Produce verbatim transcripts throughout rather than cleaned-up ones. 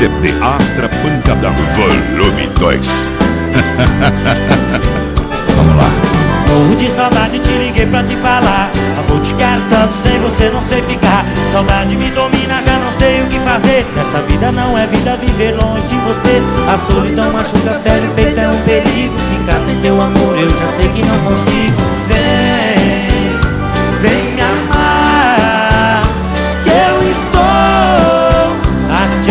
C D Astra Pancadão Volume dois. Vamos lá. Morro de saudade, te liguei pra te falar. Amor, te quero tanto, sem você não sei ficar. Saudade me domina, já não sei o que fazer. Nessa vida não é vida viver longe de você. A solidão machuca, fere o peito, é um perigo. Ficar sem teu amor, eu já sei que não consigo. Vem, vem me amar, que eu estou a te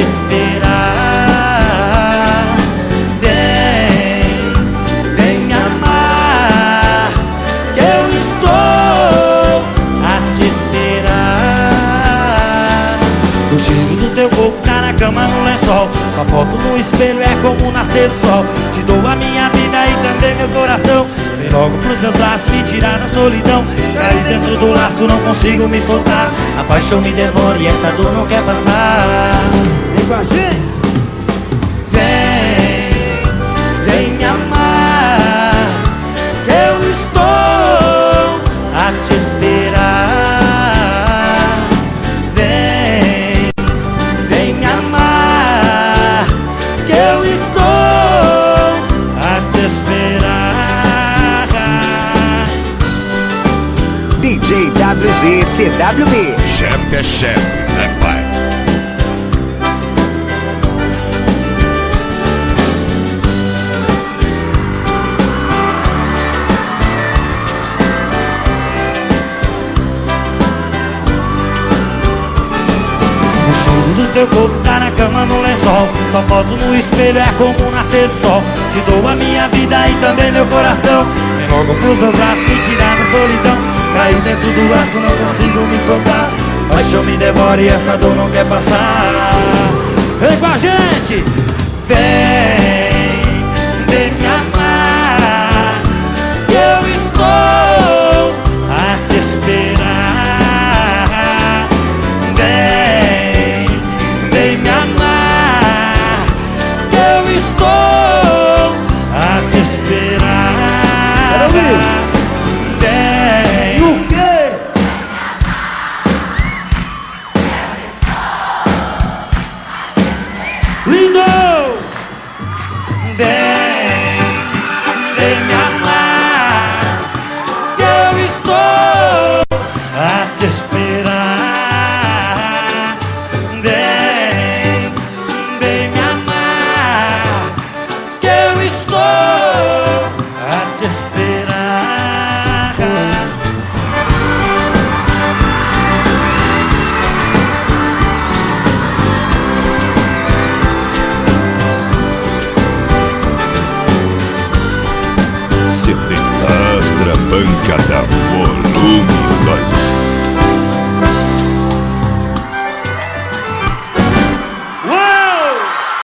esperar. Vem, vem me amar, que eu estou a te esperar. O cheiro do teu corpo tá na cama, no lençol. Sua foto no espelho é como nascer do sol. Te dou a minha vida e também meu coração. Vem logo pros meus braços me tirar da solidão. Caí dentro do laço, não consigo me soltar. A paixão me devora e essa dor não quer passar. Vem com a gente! Vem, vem me amar, que eu estou a te esperar. Vem, vem me amar, que eu estou a te esperar. D J W G C W B. Chefe é chefe, né, pai? O cheiro do teu corpo tá na cama, no lençol. Sua foto no espelho é como nascer do sol. Te dou a minha vida e também meu coração. Vem logo pros meus braços me tirar da solidão. Caí dentro do laço, não consigo me soltar. Paixão me devora e essa dor não quer passar. Vem com a gente! Vem, vem me amar, que eu estou a te esperar. Vem, vem me amar, que eu estou a te esperar. Vem. O quê? Lindo! Vem, vem me amar, que eu estou a te esperar. Vem, vem me amar, que eu estou a te esperar. C D Astra Pancadão Volume